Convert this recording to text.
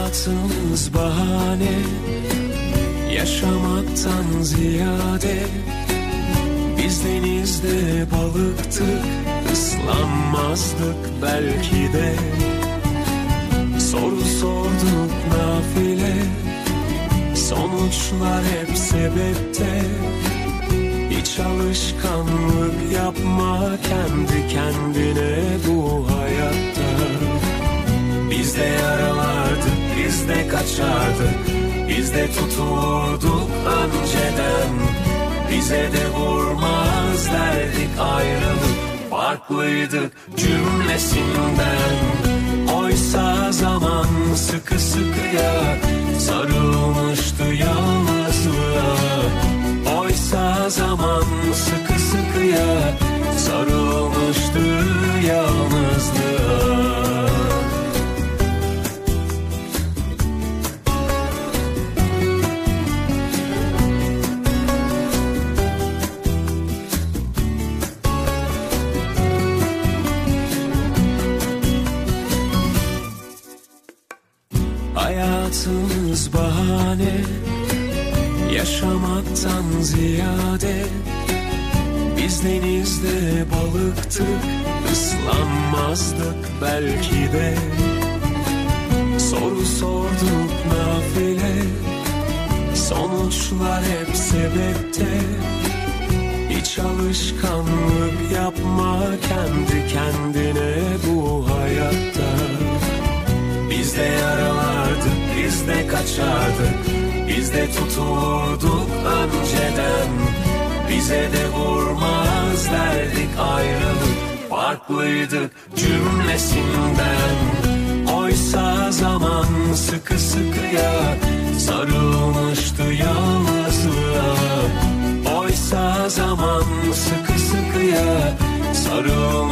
Hayatımız bahane, yaşamaktan ziyade. Biz denizde balıktık, ıslanmazdık belki de. Soru sorduk nafile, sonuçlar hep sebepte. Hiç alışkanlık yapma kendi kendine bu hayatta. Biz de yaralardık, biz de kaçardık, biz de tuturduk önceden. Bize de vurmaz derdik ayrılık, farklıydık cümlesinden. Oysa zaman sıkı sıkıya sarılmıştı yalnızlığa. Oysa zaman sıkı sıkıya sarılmıştı yalnızlığa. Hayatımız bahane, yaşamaktan ziyade. Biz denizde balıktık, ıslanmazdık belki de. Soru sorduk nafile, sonuçlar hep sebepte. Hiç alışkanlık yapma kendi kendine bu hayatta. Biz de yaralardık, biz de kaçardık, biz de tuturduk önceden. Bize de vurmaz derdik ayrılık, farklıydık cümlesinden. Oysa zaman sıkı sıkıya sarılmıştı yalnızlığa. Oysa zaman sıkı sıkıya sarılmıştı